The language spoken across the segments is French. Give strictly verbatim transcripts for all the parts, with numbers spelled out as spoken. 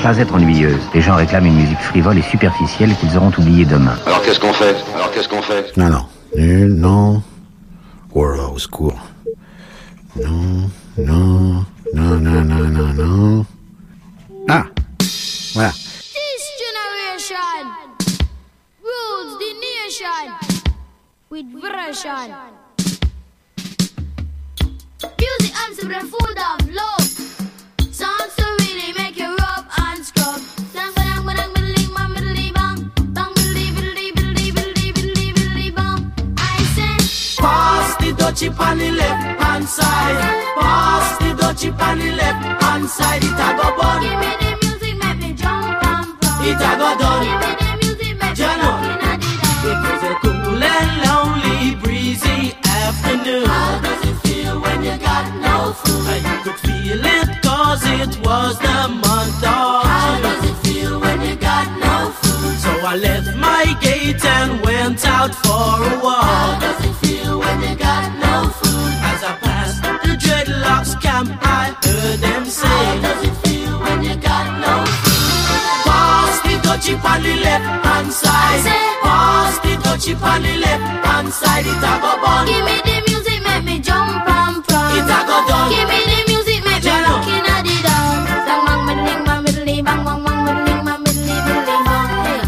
pas être ennuyeuse. Les gens réclament une musique frivole et superficielle qu'ils auront oubliée demain. Alors qu'est-ce qu'on fait Alors qu'est-ce qu'on fait Non, non. Nul, non. Voilà, au secours. Non, non, non, non, non, non, non. Ah, voilà. This generation rules the nation with version. Music I'm super full of love. Songs to really make you rub and scrub. Bang bang bang bang bang bang bang bang bang bang bang. I said, pass the dutchie on the left hand side. Pass the dutchie on the left hand side. It a go bun. Give me the music, make me jump and pump. It a go done. Give me the music, make me looking at it. It was a cool and lonely, breezy afternoon. How does it feel when you got no food? You could feel it cause it was the month of How June. does it feel when you got no food? So I left my gate and went out for a How walk. does it feel when you got no food? As I passed the dreadlocks camp, I heard them How say, does it feel when you got no food? pass the dutchie on the left hand side. Pass the dutchie on the left hand side. It a go bun. Give me the music, make me jump and prance. It a go done. Give me the music, make me Jello. looking at it down. Bang bang middling bang middling bang bang bang middling bang middling middling bang. Hey.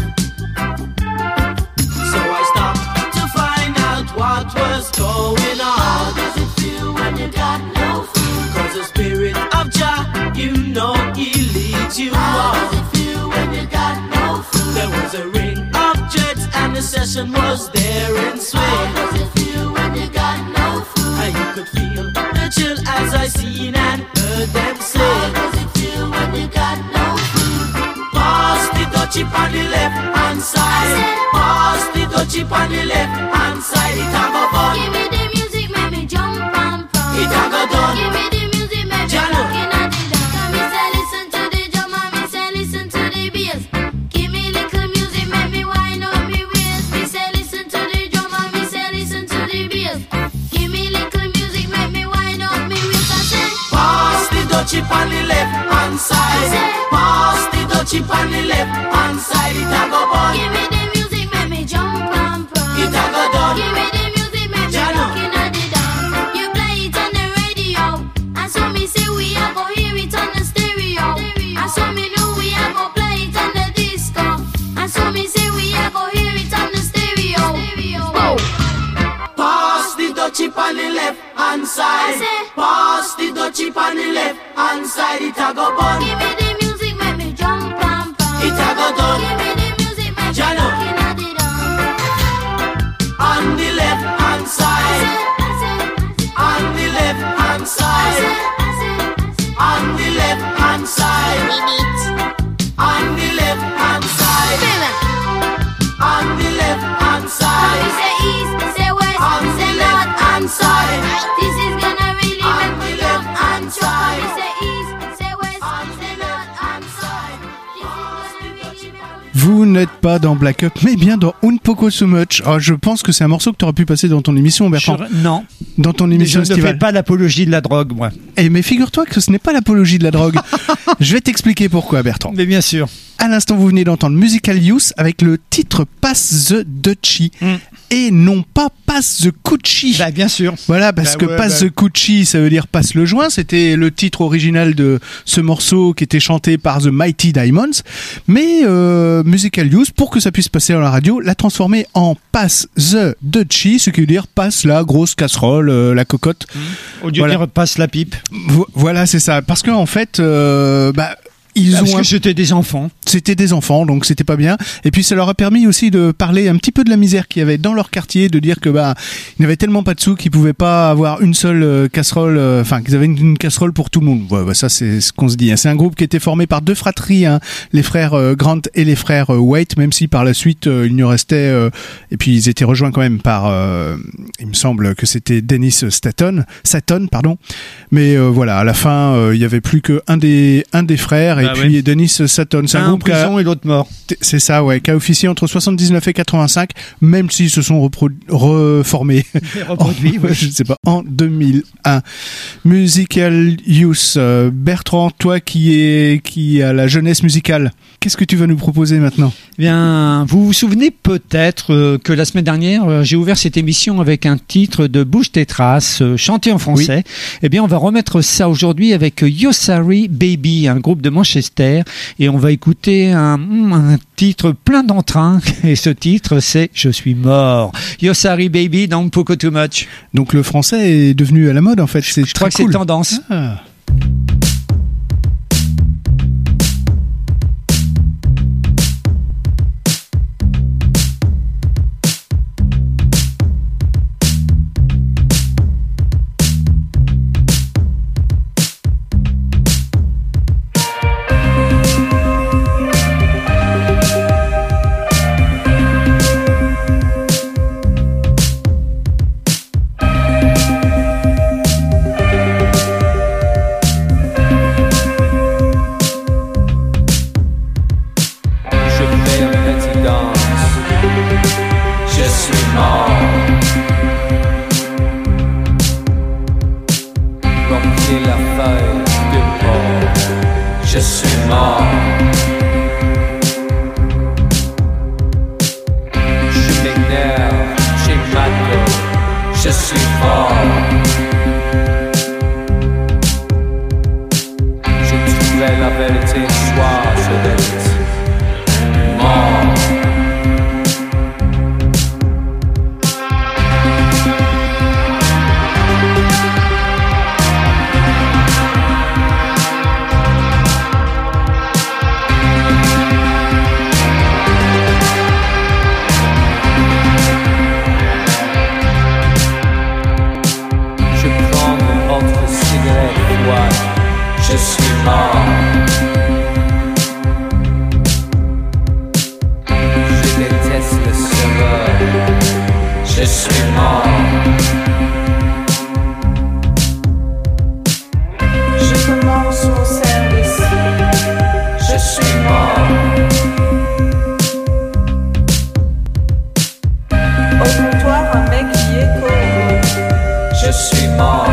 So I stopped to find out what was going How on. does it feel when you got no food? Cause the spirit of Jah, you know he leads you How on. does it feel when you got no food? There was a ring of jets and the session was there in How swing. does it feel when you got no food? And you could feel the chill as I seen and heard them How say, does it feel when you got no food? pass the dutchie on the left hand side. Pass the dutchie on the left hand side. It a go bun. Give me the music, make me jump and prance. It a go done. Give me the music, make me Jello. looking at it down. Come me say listen to the drum and me say listen to the bass. Give me little music, make me wind up me waist. Me say listen to the drum and me say listen to the bass. Give me little music, make me wind up me waist. I say Pass the dutchie on the left hand side. Pass the dutchie on the left hand side. It a go bun. give me the music, make me jump and prance. It a go done. Give me the music, make me Jello. looking at it down. You play it on the radio, and so me say we a go hear it on the stereo. And so me know we a go play it on the disco. And so me say we a go hear it on the stereo. Whoa. Pass the dutchie on the left hand side. I say- Pass the dutchie on the left hand side. It a go bun. Give me the music, make me jump and prance. It a go done. Give me the music, make me Jello. looking at it down. On the left hand side. On the left hand side. On the left hand side. On the left hand side. On the left hand side. We say east, say west, On the say left north hand and side. south. This is gonna really On make me the jump left and hand shout. side. We say east, say west, On say the north left and hand south. side. This is gonna really make me Vous n'êtes pas dans Black Up, mais bien dans Un Poco So Much. Ah, je pense que c'est un morceau que tu aurais pu passer dans ton émission, Bertrand. Je- Non, Dans ton je émission ne fais estivale. pas l'apologie de la drogue, moi. Eh, mais figure-toi que ce n'est pas l'apologie de la drogue. Je vais t'expliquer pourquoi, Bertrand. Mais bien sûr. À l'instant, vous venez d'entendre Musical Youth avec le titre Pass the Dutchie Mm. et non pas Pass the Coochie. Bah, bien sûr. Voilà, parce Bah que ouais, Pass bah. the Coochie, ça veut dire passe le joint. C'était le titre original de ce morceau qui était chanté par The Mighty Diamonds. Mais euh, Musical Youth, pour que ça puisse passer à la radio, l'a transformé en Pass the Dutchie, ce qui veut dire passe la grosse casserole, euh, la cocotte. Au lieu Voilà. de dire passe la pipe. Vo- Voilà, c'est ça. Parce qu'en fait, euh, bah, ils Parce ont que un- c'était des enfants. c'était des enfants, donc c'était pas bien. Et puis ça leur a permis aussi de parler un petit peu de la misère qu'il y avait dans leur quartier, de dire que bah ils n'avaient tellement pas de sous qu'ils pouvaient pas avoir une seule euh, casserole, euh, enfin qu'ils avaient une, une casserole pour tout le monde. Ouais, bah, ça c'est ce qu'on se dit. Hein. C'est un groupe qui était formé par deux fratries, hein, les frères euh, Grant et les frères euh, White, même si par la suite euh, il n'y restait. Euh, et puis ils étaient rejoints quand même par, euh, il me semble que c'était Dennis Staton, Saton, pardon. Mais euh, voilà, à la fin euh, il y avait plus que un des un des frères et et Ah, puis ouais. Denis Satton. C'est un, Un en groupe qui a, prison et l'autre mort. c'est ça, ouais, qui a officié entre soixante-dix-neuf et quatre-vingt-cinq, même s'ils se sont repro- reformés. Reproduit, En- ouais. je ne sais pas, en deux mille un. Musical Youth. Euh, Bertrand, toi qui est qui a la jeunesse musicale, qu'est-ce que tu vas nous proposer maintenant? Bien, vous vous souvenez peut-être euh, que la semaine dernière, euh, j'ai ouvert cette émission avec un titre de Bouge tes traces, euh, chanté en français. Eh bien, on va remettre ça aujourd'hui avec euh, Yo Sorry Baby, un groupe de Manchester, et on va écouter un, un titre plein d'entrain. Et ce titre, c'est Je suis mort. Yo Sorry Baby, don't poke too much. Donc le français est devenu à la mode en fait. C'est Je crois que très c'est cool. tendance. Ah. Je fais un petit danse. Je suis mort. Remplis la feuille de mort. Je suis mort. Je m'énerve, j'ai mal. Je suis fort. Je trouverai la vérité, soir, je reste mort. Je prends une autre cigarette froide. Je suis mort. Je déteste le serveur. Je suis mort. Je commence mon service. Je suis mort. Au comptoir, un mec qui est corrompu. Je suis mort.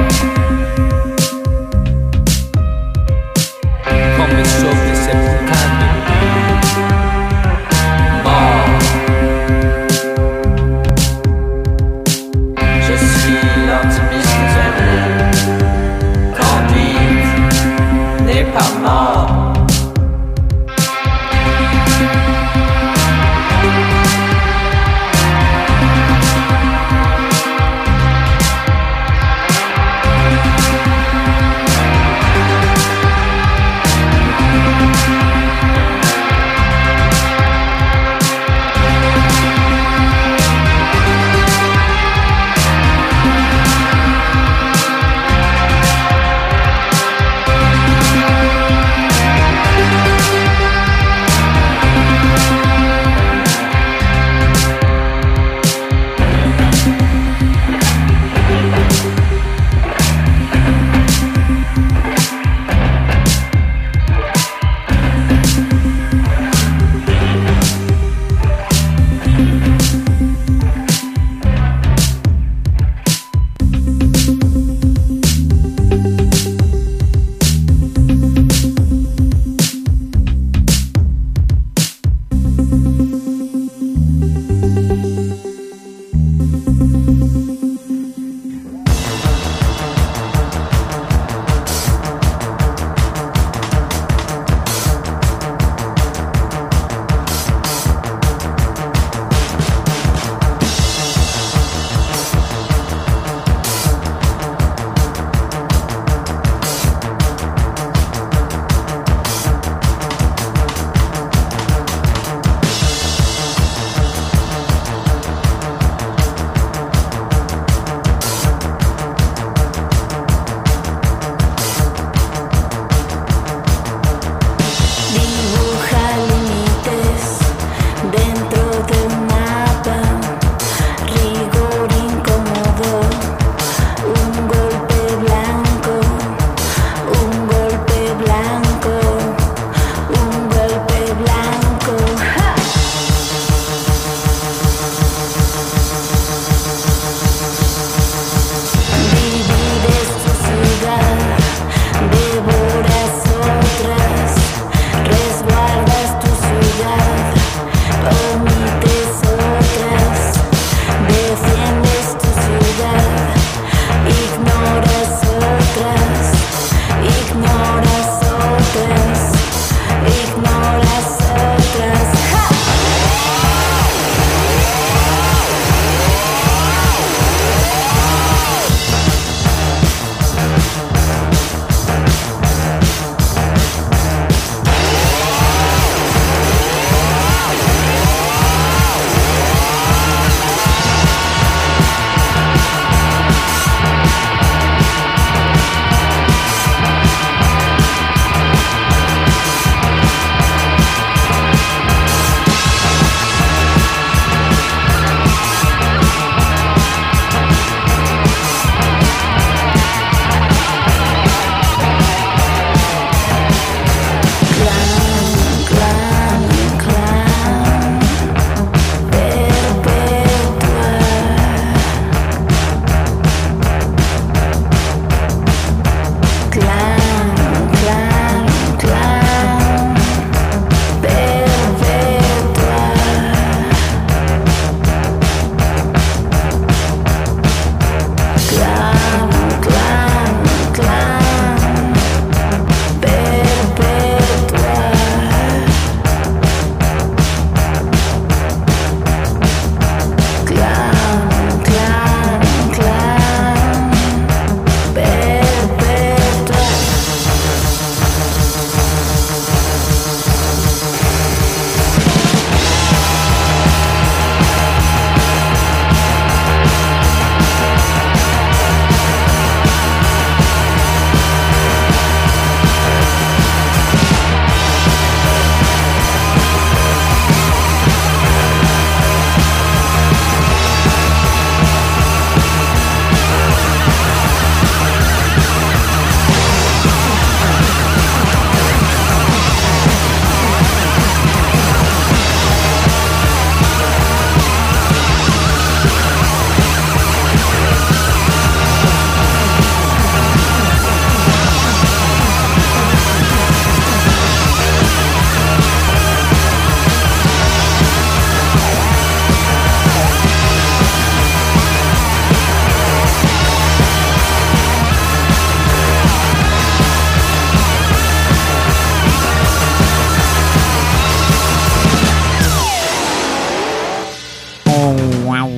Quand mes choses ne s'est plus calme. Mort. Je suis l'optimiste. Candide n'est pas mort.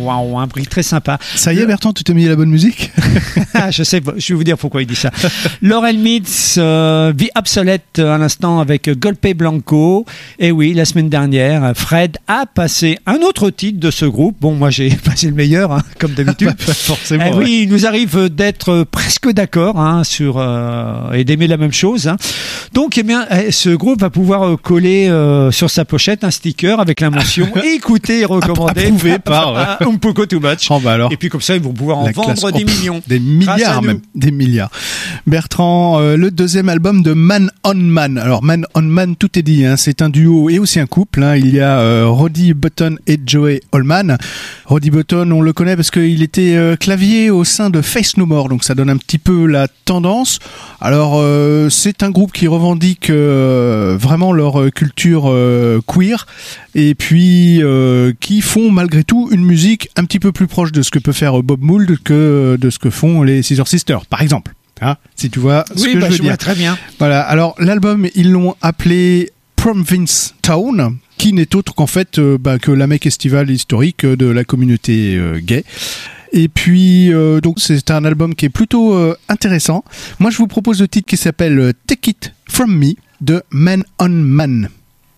waouh, un bruit très sympa. Ça y est, Bertrand, tu t'es mis à la bonne musique? Je sais, je vais vous dire pourquoi il dit ça. Laurel Meads, euh, vie obsolète à l'instant avec Golpe Blanco. Et oui, la semaine dernière, Fred a passé un autre titre de ce groupe. Bon, moi j'ai passé le meilleur, hein, comme d'habitude. Forcément. Eh ouais. oui, il nous arrive d'être presque d'accord hein, sur euh, et d'aimer la même chose. Hein. Donc, eh bien, ce groupe va pouvoir coller euh, sur sa pochette un sticker avec la mention écouter et recommander. Approuvé par ouais. Un poco too much. Oh, bah alors. Et puis comme ça, ils vont pouvoir en La vendre classe. des Oh, millions. Des milliards même. Des milliards. Bertrand, euh, le deuxième album de Man on Man. Alors Man on Man, tout est dit. Hein. C'est un duo et aussi un couple. Hein. Il y a euh, Roddy Button et Joey Allman. Roddy Button, on le connaît parce qu'il était euh, clavier au sein de Faith No More. Donc ça donne un petit peu la tendance. Alors euh, c'est un groupe qui revendique euh, vraiment leur euh, culture euh, queer. Et puis euh, qui font malgré tout une musique un petit peu plus proche de ce que peut faire Bob Mould que de ce que font les Scissor Sisters, par exemple. Hein, si tu vois ce oui, que bah, je veux je dire. vois très bien. Voilà. Alors l'album, ils l'ont appelé Province Town, qui n'est autre qu'en fait euh, bah, que la Mecque estivale historique de la communauté euh, gay. Et puis euh, donc c'est un album qui est plutôt euh, intéressant. Moi je vous propose le titre qui s'appelle Take It From Me de Man on Man.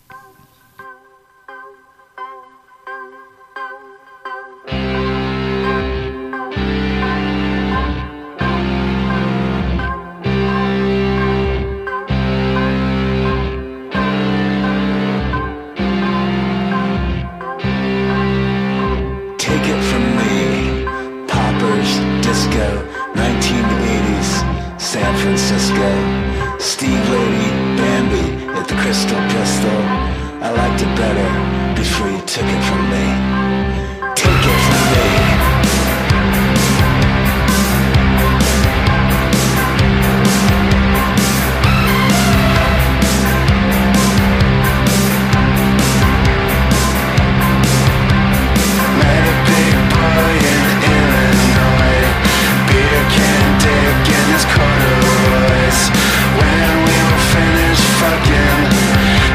Take it from me, Poppers, Disco, nineteen eighties, San Francisco. Steve Lady, Bambi at the Crystal Pistol. I liked it better before you took it from me. Take it from me. Met a big boy in Illinois, beer can dick in his corduroys. When we were finished fucking,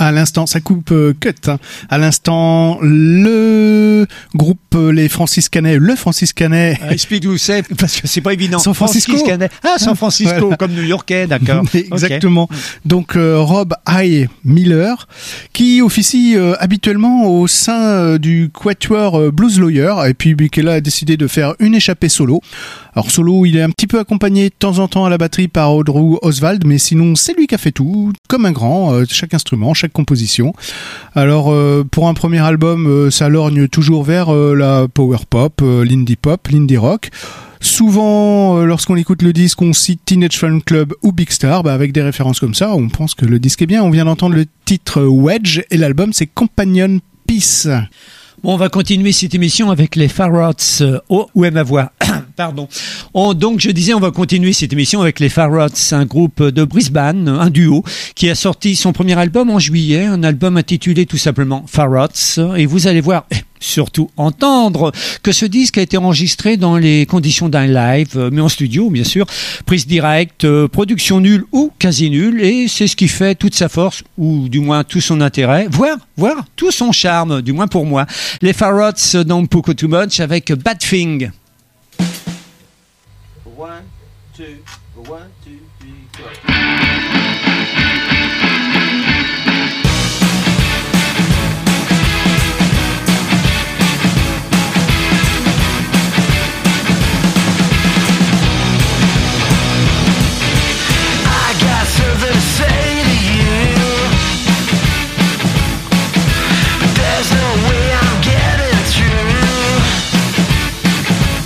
À l'instant, ça coupe euh, cut. Hein. À l'instant, le groupe euh, les Franciscanais, le Franciscanais. Ah, explique où c'est, parce que c'est pas évident. San Francisco. Franciscanais. Ah, San Francisco, Voilà. comme New-Yorkais, d'accord. Exactement. Okay. Donc euh, Rob I. Miller, qui officie euh, habituellement au sein euh, du quatuor euh, Blues Lawyer, et puis Bukela a décidé de faire une échappée solo. Alors solo, il est un petit peu accompagné de temps en temps à la batterie par Drew Oswald, mais sinon c'est lui qui a fait tout, comme un grand, euh, chaque instrument, chaque composition. Alors euh, pour un premier album, euh, ça lorgne toujours vers euh, la power pop, euh, l'indie pop, l'indie rock. Souvent, euh, lorsqu'on écoute le disque, on cite Teenage Fan Club ou Big Star, bah avec des références comme ça, on pense que le disque est bien. On vient d'entendre le titre Wedge et l'album c'est Companion Peace. Bon, on va continuer cette émission avec les Far Rods. Oh, où est ma voix? Pardon. On, donc, je disais, on va continuer cette émission avec les Far Rods, un groupe de Brisbane, un duo, qui a sorti son premier album en juillet, un album intitulé tout simplement Far Rods. Et vous allez voir, surtout entendre, que ce disque a été enregistré dans les conditions d'un live, mais en studio, bien sûr, prise directe, production nulle ou quasi nulle, et c'est ce qui fait toute sa force, ou du moins tout son intérêt, voire, voire tout son charme, du moins pour moi. Les Far Rods dans Poco Too Much avec Bad Thing. One, two, one, two, three, go.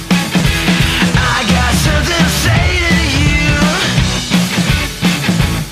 I got something to say to you.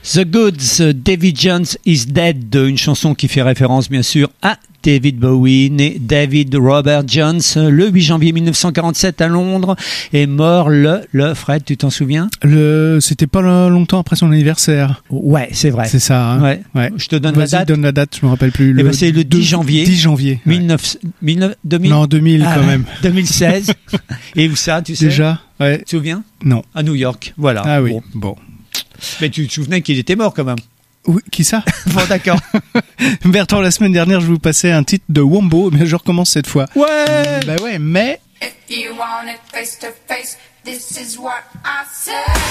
The Goods, David Jones is Dead, une chanson qui fait référence bien sûr à David Bowie, né David Robert Jones le huit janvier mille neuf cent quarante-sept à Londres, et mort le, le Fred, tu t'en souviens? Le, c'était pas longtemps après son anniversaire. Ouais, c'est vrai. C'est ça. Hein. Ouais. Ouais. Je te donne Vas-y, la date. donne la date, je me rappelle plus. Eh Le ben, c'est le dix janvier. dix janvier. Ouais. mille neuf cents, deux mille Non, deux mille ah, quand même. deux mille seize. Et où ça, tu sais? Déjà, ouais. Tu te souviens? Non. À New York, voilà. Ah oui. Bon. Bon. Mais tu te souvenais qu'il était mort quand même? Oui, qui ça? Bon, d'accord. Bertrand, la semaine dernière, je vous passais un titre de Wombo, mais je recommence cette fois. Ouais. Bah ouais, mais. If you want it face to face, this is what I say.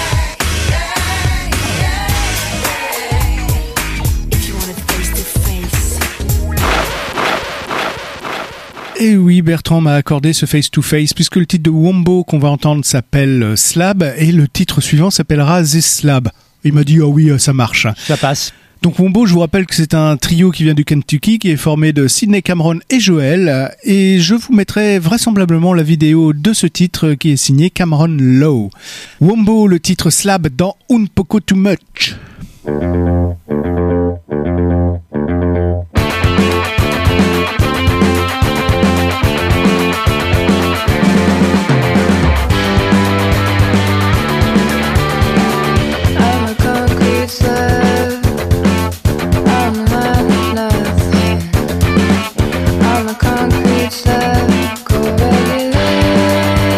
If you want it face to face. Et oui, Bertrand m'a accordé ce face-to-face, puisque le titre de Wombo qu'on va entendre s'appelle Slab, et le titre suivant s'appellera This Slab. Il m'a dit, oh oui, ça marche. Ça passe. Donc Wombo, je vous rappelle que c'est un trio qui vient du Kentucky, qui est formé de Sidney Cameron et Joel, et je vous mettrai vraisemblablement la vidéo de ce titre qui est signé Cameron Lowe. Wombo, le titre Slab dans Un Poco Too Much.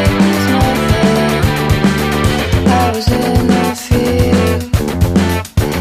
I was in a field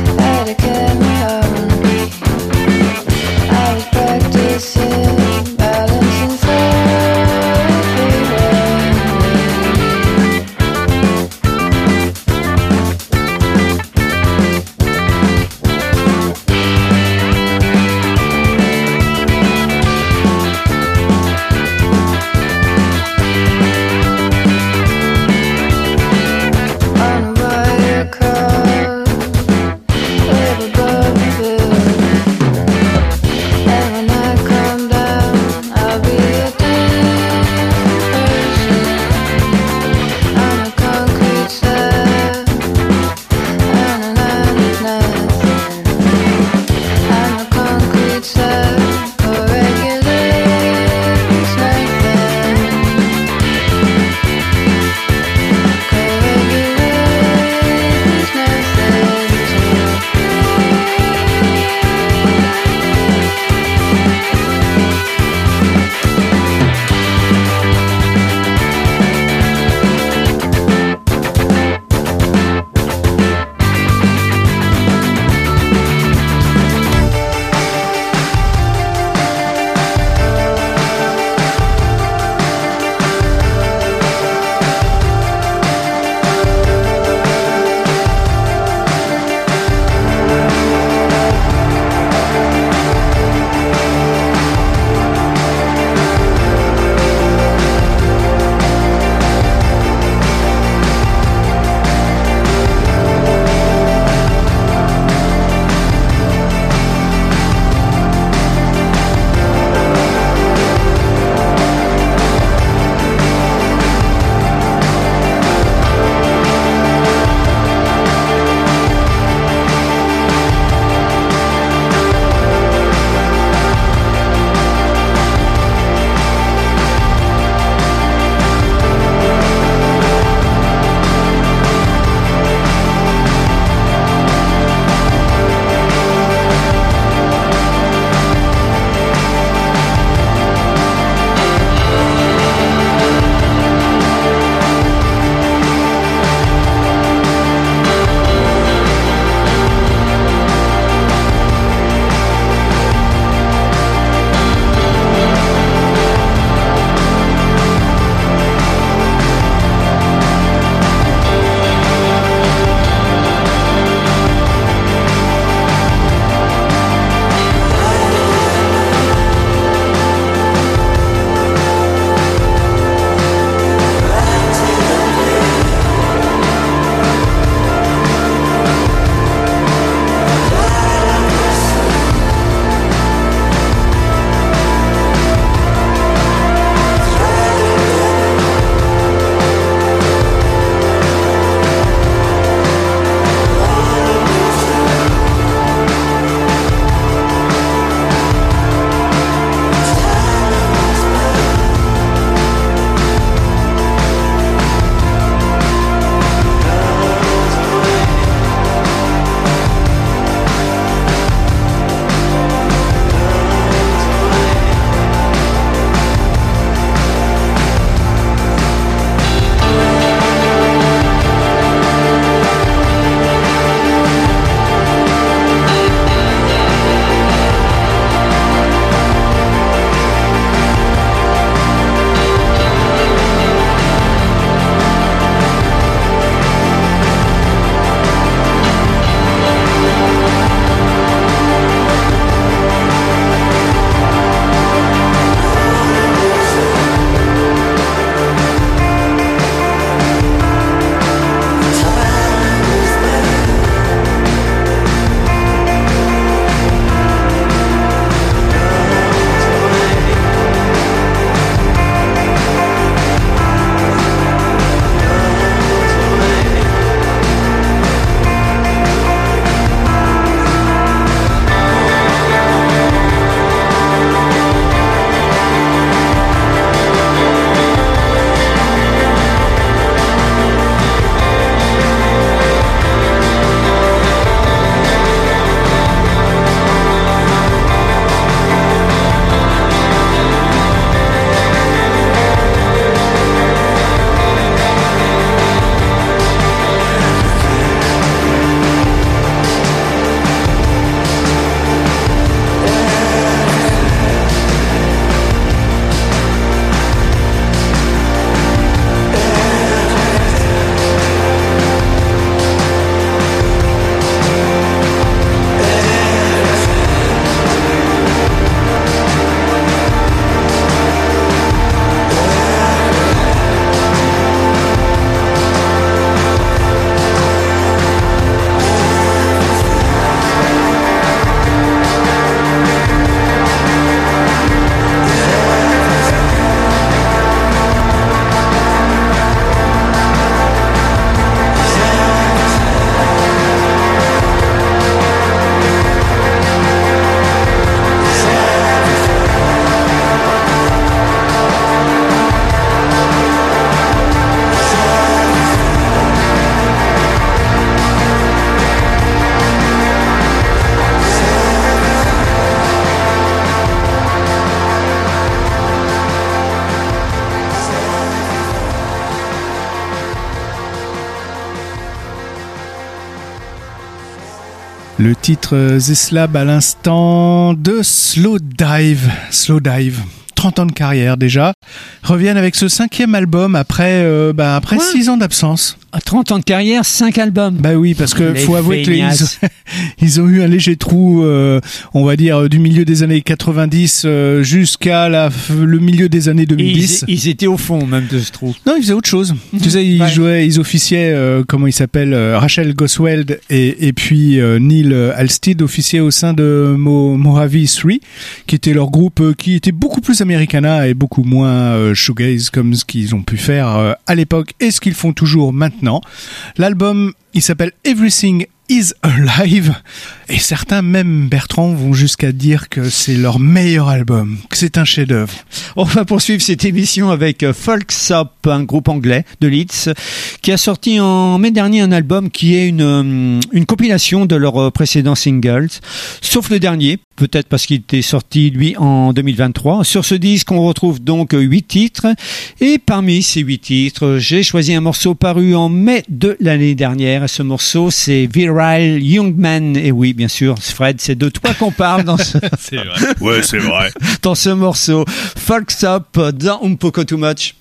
Le titre Zeslab à l'instant de Slow Dive. Slow Dive. trente ans de carrière déjà. Reviennent avec ce cinquième album après, euh, bah, après six ans d'absence. À trente ans de carrière, cinq albums. Bah oui, parce que Les faut avouer qu'ils feignasses. ils ont eu un léger trou, euh, on va dire, du milieu des années quatre-vingt-dix euh, jusqu'à la, le milieu des années deux mille dix. Ils, ils étaient au fond même de ce trou. Non, ils faisaient autre chose. Tu sais, ils Ouais. jouaient, ils officiaient, euh, comment ils s'appellent, euh, Rachel Goswell et, et puis euh, Neil Halstead officiaient au sein de Mo, Mojave trois, qui était leur groupe euh, qui était beaucoup plus Americana et beaucoup moins euh, shoegaze comme ce qu'ils ont pu faire euh, à l'époque et ce qu'ils font toujours maintenant. L'album, il s'appelle Everything is Alive et certains, même Bertrand, vont jusqu'à dire que c'est leur meilleur album, que c'est un chef-d'œuvre. On va poursuivre cette émission avec euh, Folksop, un groupe anglais de Leeds, qui a sorti en mai dernier un album qui est une, euh, une compilation de leurs euh, précédents singles, sauf le dernier, peut-être parce qu'il était sorti lui en deux mille vingt-trois. Sur ce disque, on retrouve donc huit titres, et parmi ces huit titres, j'ai choisi un morceau paru en mai de l'année dernière, et ce morceau c'est Viral Young Man, et oui, bien sûr, Fred, c'est de toi qu'on parle dans ce... C'est vrai. Ouais, c'est vrai. dans ce morceau. Folksop dans Un Poco Too Much.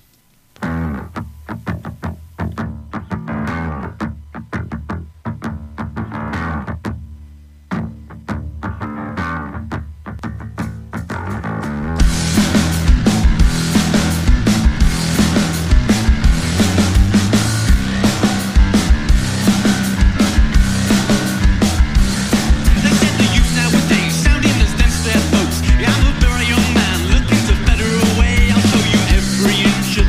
Yeah, I'm a very young man looking to better a way. I'll show you every inch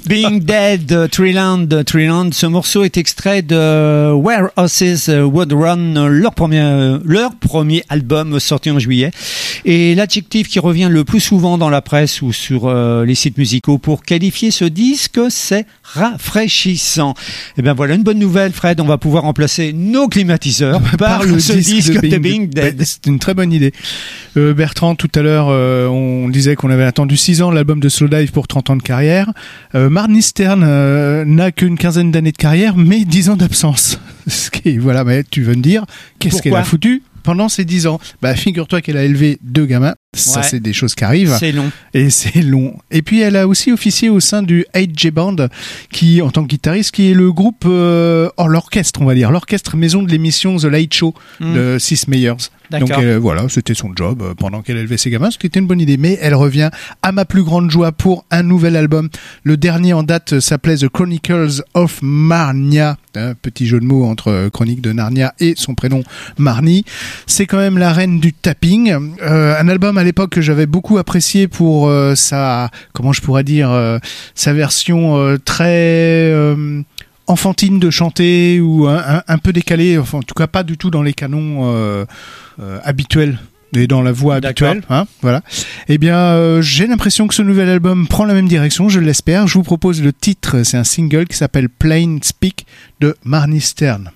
Being Dead, uh, Treeland, uh, Treeland. Ce morceau est extrait de Where Horses Would Run, leur premier, euh, leur premier album sorti en juillet. Et l'adjectif qui revient le plus souvent dans la presse ou sur euh, les sites musicaux pour qualifier ce disque, c'est rafraîchissant. Et bien voilà une bonne nouvelle, Fred. On va pouvoir remplacer nos climatiseurs par, par le ce disque, disque de Being, Being Dead. Bah, c'est une très bonne idée. Euh, Bertrand, tout à l'heure, euh, on disait qu'on avait attendu six ans l'album de Slowdive pour trente ans de carrière. Euh, Marnie Stern euh, n'a qu'une quinzaine d'années de carrière, mais dix ans d'absence. Ce qui, voilà, mais tu veux me dire, qu'est-ce Pourquoi qu'elle a foutu pendant ces dix ans? Bah, figure-toi qu'elle a élevé deux gamins. Ça, ouais. C'est des choses qui arrivent. C'est long. Et c'est long. Et puis, elle a aussi officié au sein du H J Band, qui, en tant que guitariste, qui est le groupe, euh, oh, l'orchestre, on va dire, l'orchestre maison de l'émission The Late Show mm. de Sis Meyers. D'accord. Donc euh, voilà, c'était son job euh, pendant qu'elle élevait ses gamins, ce qui était une bonne idée. Mais elle revient à ma plus grande joie pour un nouvel album. Le dernier en date euh, s'appelait The Chronicles of Narnia. Un petit jeu de mots entre euh, Chronique de Narnia et son prénom Marnie. C'est quand même la reine du tapping. Euh, un album à l'époque que j'avais beaucoup apprécié pour euh, sa, comment je pourrais dire, euh, sa version euh, très euh, enfantine de chanter ou un, un, un peu décalée. Enfin, en tout cas, pas du tout dans les canons euh, euh, habituels. Et dans la voix habituelle, hein, voilà. Eh bien, euh, j'ai l'impression que ce nouvel album prend la même direction, je l'espère. Je vous propose le titre, c'est un single qui s'appelle Plain Speak de Marnie Stern.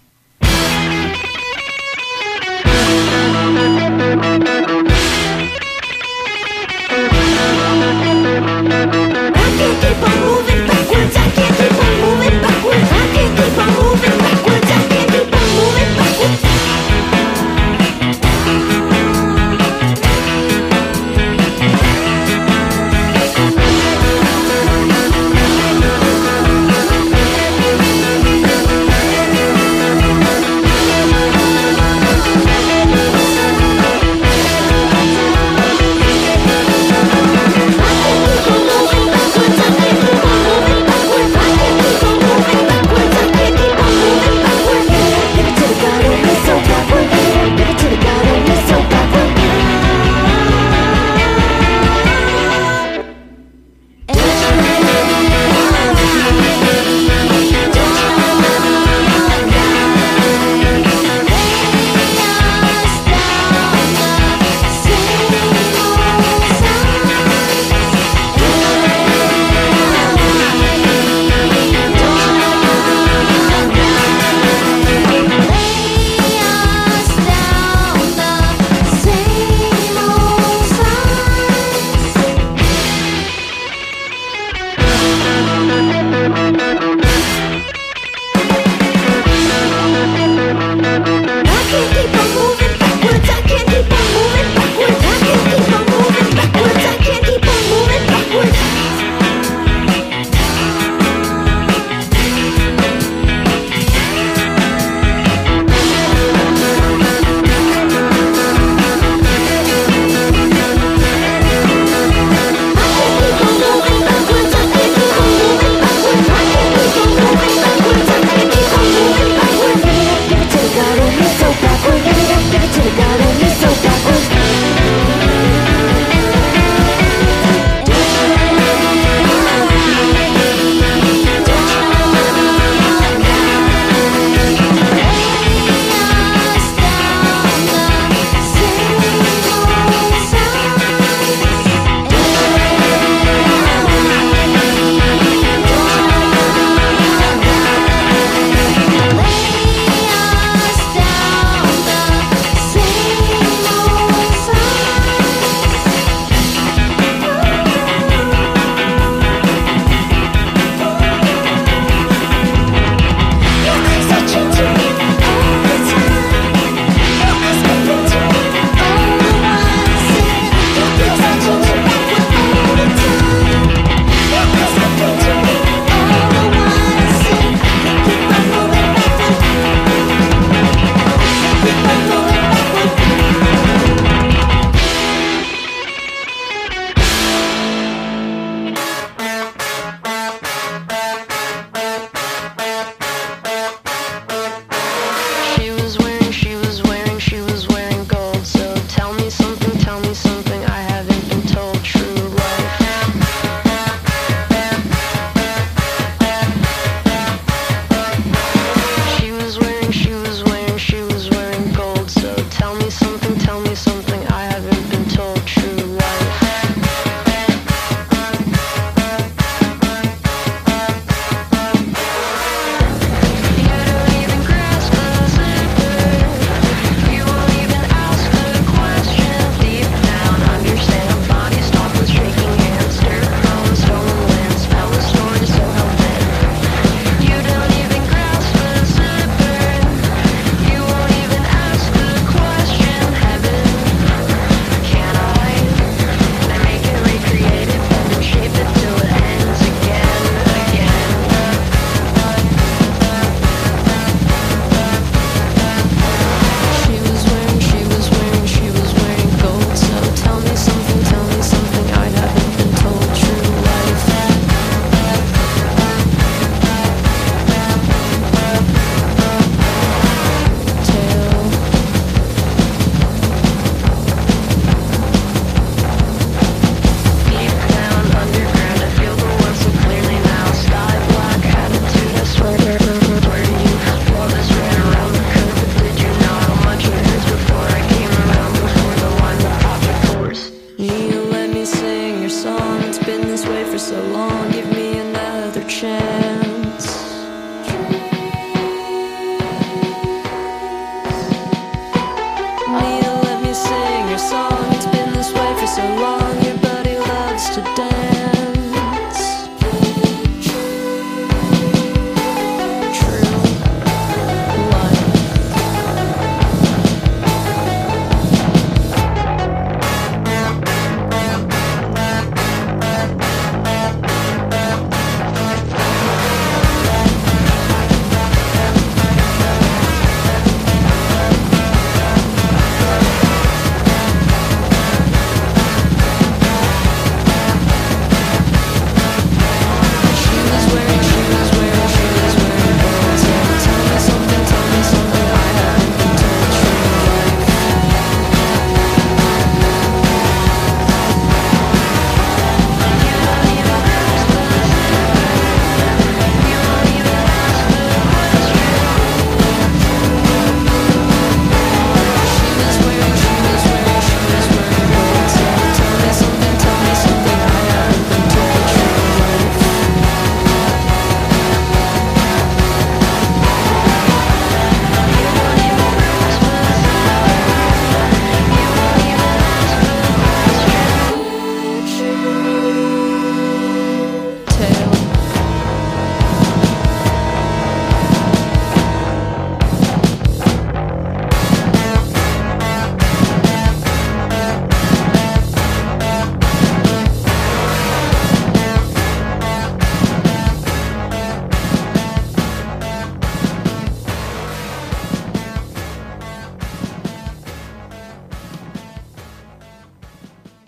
Moving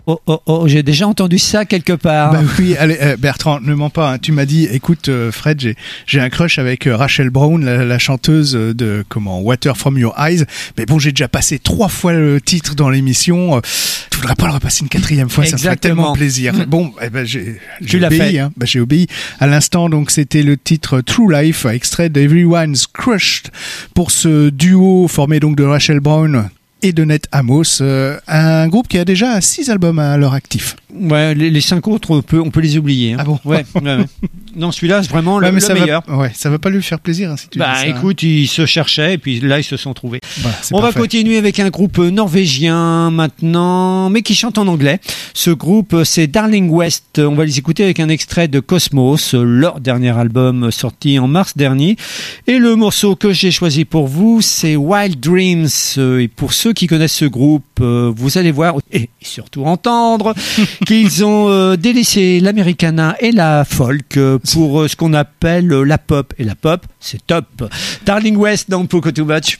oh, oh, oh, j'ai déjà entendu ça quelque part. Bah oui, allez, euh, Bertrand, ne mens pas. Hein. Tu m'as dit, écoute, euh, Fred, j'ai j'ai un crush avec euh, Rachel Brown, la, la chanteuse de comment Water from Your Eyes. Mais bon, j'ai déjà passé trois fois le titre dans l'émission. Euh, tu voudrais pas le repasser une quatrième fois? Ça me ferait tellement plaisir. Bon, eh ben j'ai j'ai obéi. Hein. Bah, j'ai obéi. À l'instant, donc c'était le titre True Life, extrait d'Everyone's Crushed pour ce duo formé donc de Rachel Brown et de Ned Amos, euh, un groupe qui a déjà six albums à leur actif. Ouais, les, les cinq autres, on peut, on peut les oublier. Hein. Ah bon? Ouais, ouais, ouais. Non, celui-là, c'est vraiment ouais, le, le meilleur. Va, ouais, ça va pas lui faire plaisir hein, si tu bah, dis ça. Bah, écoute, hein. Ils se cherchaient et puis là, ils se sont trouvés. Voilà, on parfait. va continuer avec un groupe norvégien maintenant, mais qui chante en anglais. Ce groupe, c'est Darling West. On va les écouter avec un extrait de Cosmos, leur dernier album sorti en mars dernier. Et le morceau que j'ai choisi pour vous, c'est Wild Dreams. Et pour ceux qui connaissent ce groupe, vous allez voir et surtout entendre qu'ils ont euh, délaissé l'Americana et la folk pour euh, ce qu'on appelle la pop. Et la pop, c'est top. Darling West dans Poco Too Much.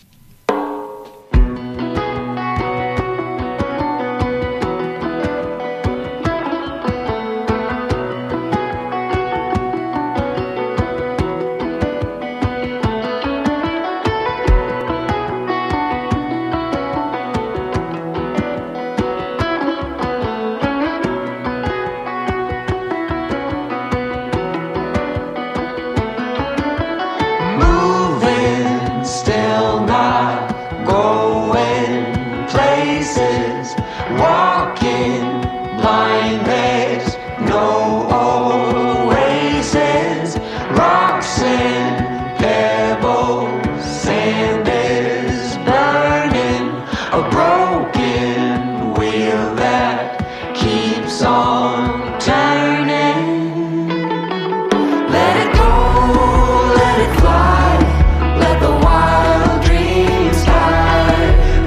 Let the wild dreams fly.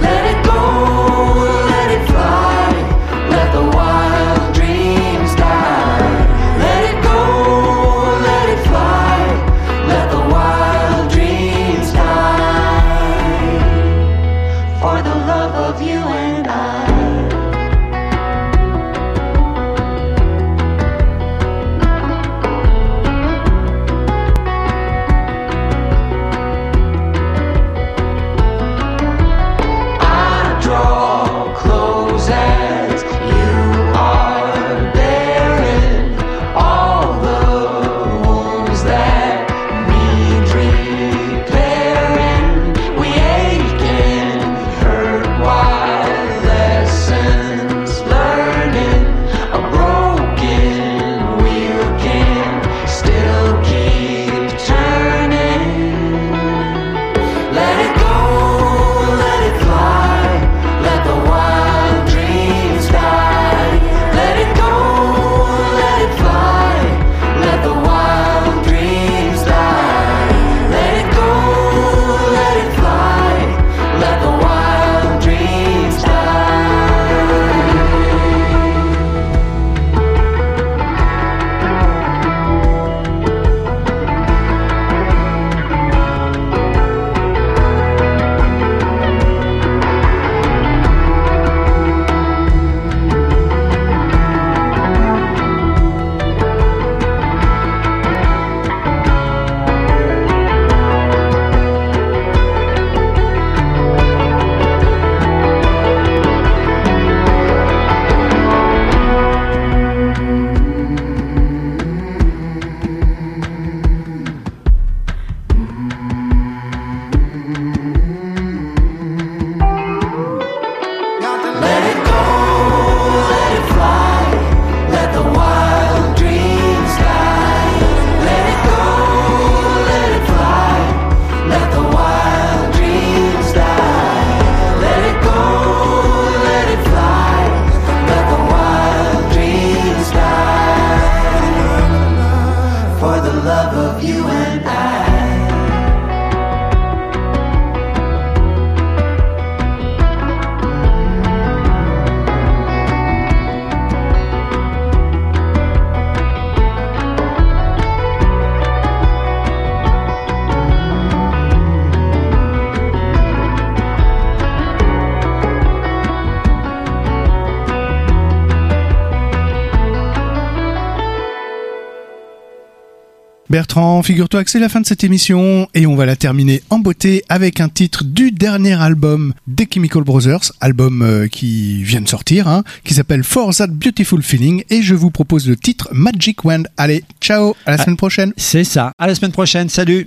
Bertrand, figure-toi que c'est la fin de cette émission et on va la terminer en beauté avec un titre du dernier album des Chemical Brothers, album euh, qui vient de sortir, hein, qui s'appelle For That Beautiful Feeling, et je vous propose le titre Magic Wand. Allez, ciao, à la ah, semaine prochaine. C'est ça, à la semaine prochaine, salut.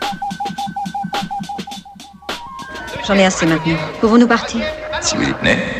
J'en ai assez maintenant. Pouvons-nous partir? Si vous y tenez.